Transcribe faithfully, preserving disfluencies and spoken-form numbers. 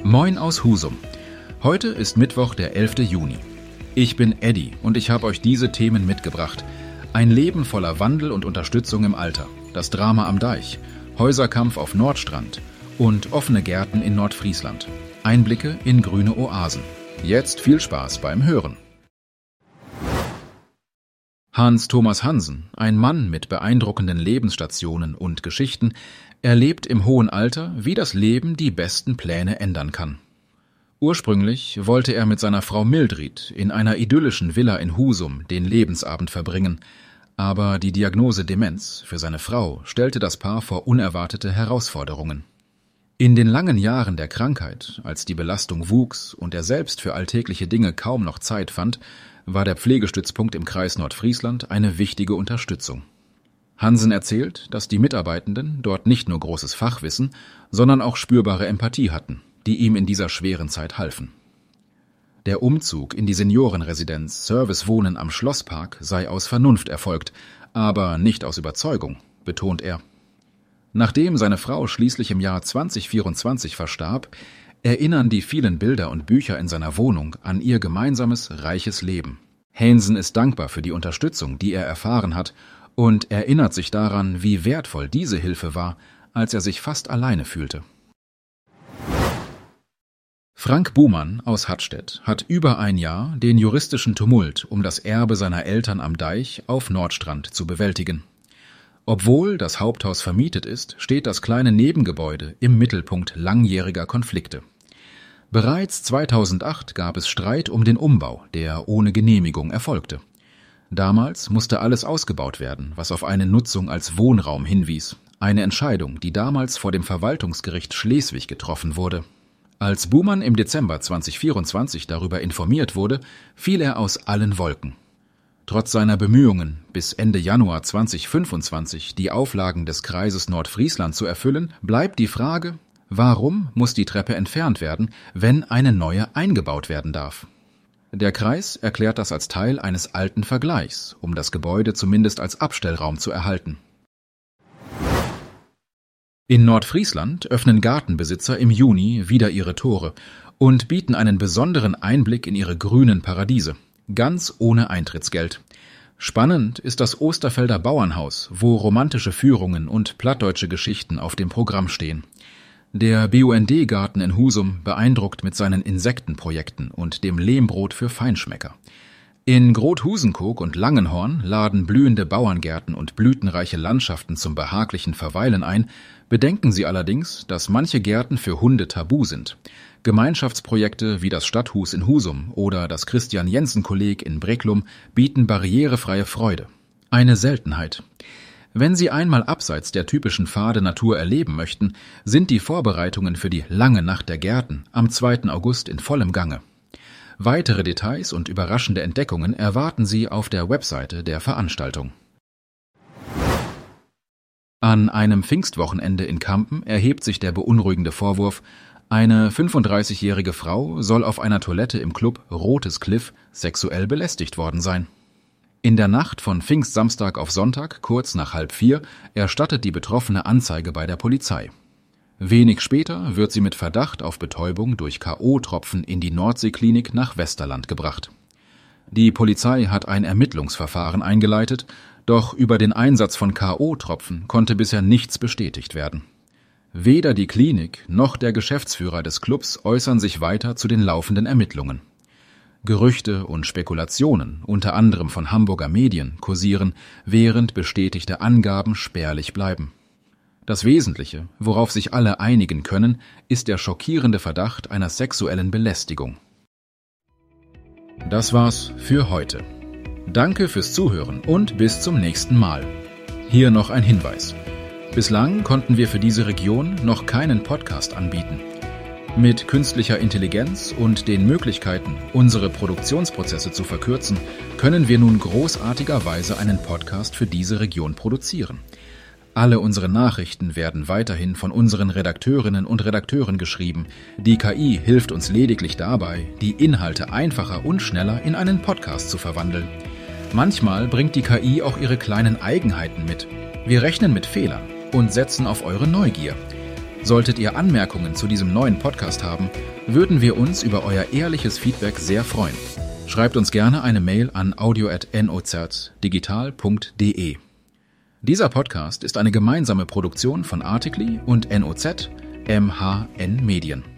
Moin aus Husum. Heute ist Mittwoch, der elfte Juni. Ich bin Eddie und ich habe euch diese Themen mitgebracht. Ein Leben voller Wandel und Unterstützung im Alter, das Drama am Deich, Häuserkampf auf Nordstrand und offene Gärten in Nordfriesland. Einblicke in grüne Oasen. Jetzt viel Spaß beim Hören. Hans Thomas Hansen, ein Mann mit beeindruckenden Lebensstationen und Geschichten, erlebt im hohen Alter, wie das Leben die besten Pläne ändern kann. Ursprünglich wollte er mit seiner Frau Mildrid in einer idyllischen Villa in Husum den Lebensabend verbringen, aber die Diagnose Demenz für seine Frau stellte das Paar vor unerwartete Herausforderungen. In den langen Jahren der Krankheit, als die Belastung wuchs und er selbst für alltägliche Dinge kaum noch Zeit fand, war der Pflegestützpunkt im Kreis Nordfriesland eine wichtige Unterstützung. Hansen erzählt, dass die Mitarbeitenden dort nicht nur großes Fachwissen, sondern auch spürbare Empathie hatten, die ihm in dieser schweren Zeit halfen. Der Umzug in die Seniorenresidenz Service Wohnen am Schlosspark sei aus Vernunft erfolgt, aber nicht aus Überzeugung, betont er. Nachdem seine Frau schließlich im Jahr zwanzig vierundzwanzig verstarb, erinnern die vielen Bilder und Bücher in seiner Wohnung an ihr gemeinsames, reiches Leben. Hansen ist dankbar für die Unterstützung, die er erfahren hat, und erinnert sich daran, wie wertvoll diese Hilfe war, als er sich fast alleine fühlte. Frank Buhmann aus Hattstedt hat über ein Jahr den juristischen Tumult um das Erbe seiner Eltern am Deich auf Nordstrand zu bewältigen. Obwohl das Haupthaus vermietet ist, steht das kleine Nebengebäude im Mittelpunkt langjähriger Konflikte. Bereits zweitausendacht gab es Streit um den Umbau, der ohne Genehmigung erfolgte. Damals musste alles ausgebaut werden, was auf eine Nutzung als Wohnraum hinwies, eine Entscheidung, die damals vor dem Verwaltungsgericht Schleswig getroffen wurde. Als Buhmann im Dezember zwanzig vierundzwanzig darüber informiert wurde, fiel er aus allen Wolken. Trotz seiner Bemühungen, bis Ende Januar zwanzig fünfundzwanzig die Auflagen des Kreises Nordfriesland zu erfüllen, bleibt die Frage, warum muss die Treppe entfernt werden, wenn eine neue eingebaut werden darf? Der Kreis erklärt das als Teil eines alten Vergleichs, um das Gebäude zumindest als Abstellraum zu erhalten. In Nordfriesland öffnen Gartenbesitzer im Juni wieder ihre Tore und bieten einen besonderen Einblick in ihre grünen Paradiese, ganz ohne Eintrittsgeld. Spannend ist das Osterfelder Bauernhaus, wo romantische Führungen und plattdeutsche Geschichten auf dem Programm stehen. Der B U N D-Garten in Husum beeindruckt mit seinen Insektenprojekten und dem Lehmbrot für Feinschmecker. In Groth-Husenkog und Langenhorn laden blühende Bauerngärten und blütenreiche Landschaften zum behaglichen Verweilen ein, bedenken Sie allerdings, dass manche Gärten für Hunde tabu sind. Gemeinschaftsprojekte wie das Stadthus in Husum oder das Christian-Jensen-Kolleg in Breklum bieten barrierefreie Freude. Eine Seltenheit. Wenn Sie einmal abseits der typischen Pfade Natur erleben möchten, sind die Vorbereitungen für die lange Nacht der Gärten am zweiten August in vollem Gange. Weitere Details und überraschende Entdeckungen erwarten Sie auf der Webseite der Veranstaltung. An einem Pfingstwochenende in Kampen erhebt sich der beunruhigende Vorwurf, eine fünfunddreißigjährige Frau soll auf einer Toilette im Club Rotes Cliff sexuell belästigt worden sein. In der Nacht von Pfingstsamstag auf Sonntag, kurz nach halb vier, erstattet die Betroffene Anzeige bei der Polizei. Wenig später wird sie mit Verdacht auf Betäubung durch K O-Tropfen in die Nordseeklinik nach Westerland gebracht. Die Polizei hat ein Ermittlungsverfahren eingeleitet, doch über den Einsatz von K O-Tropfen konnte bisher nichts bestätigt werden. Weder die Klinik noch der Geschäftsführer des Clubs äußern sich weiter zu den laufenden Ermittlungen. Gerüchte und Spekulationen, unter anderem von Hamburger Medien, kursieren, während bestätigte Angaben spärlich bleiben. Das Wesentliche, worauf sich alle einigen können, ist der schockierende Verdacht einer sexuellen Belästigung. Das war's für heute. Danke fürs Zuhören und bis zum nächsten Mal. Hier noch ein Hinweis. Bislang konnten wir für diese Region noch keinen Podcast anbieten. Mit künstlicher Intelligenz und den Möglichkeiten, unsere Produktionsprozesse zu verkürzen, können wir nun großartigerweise einen Podcast für diese Region produzieren. Alle unsere Nachrichten werden weiterhin von unseren Redakteurinnen und Redakteuren geschrieben. Die K I hilft uns lediglich dabei, die Inhalte einfacher und schneller in einen Podcast zu verwandeln. Manchmal bringt die K I auch ihre kleinen Eigenheiten mit. Wir rechnen mit Fehlern und setzen auf eure Neugier. Solltet ihr Anmerkungen zu diesem neuen Podcast haben, würden wir uns über euer ehrliches Feedback sehr freuen. Schreibt uns gerne eine Mail an audio at nozdigital punkt de. Dieser Podcast ist eine gemeinsame Produktion von Articly und N O Z M H N Medien.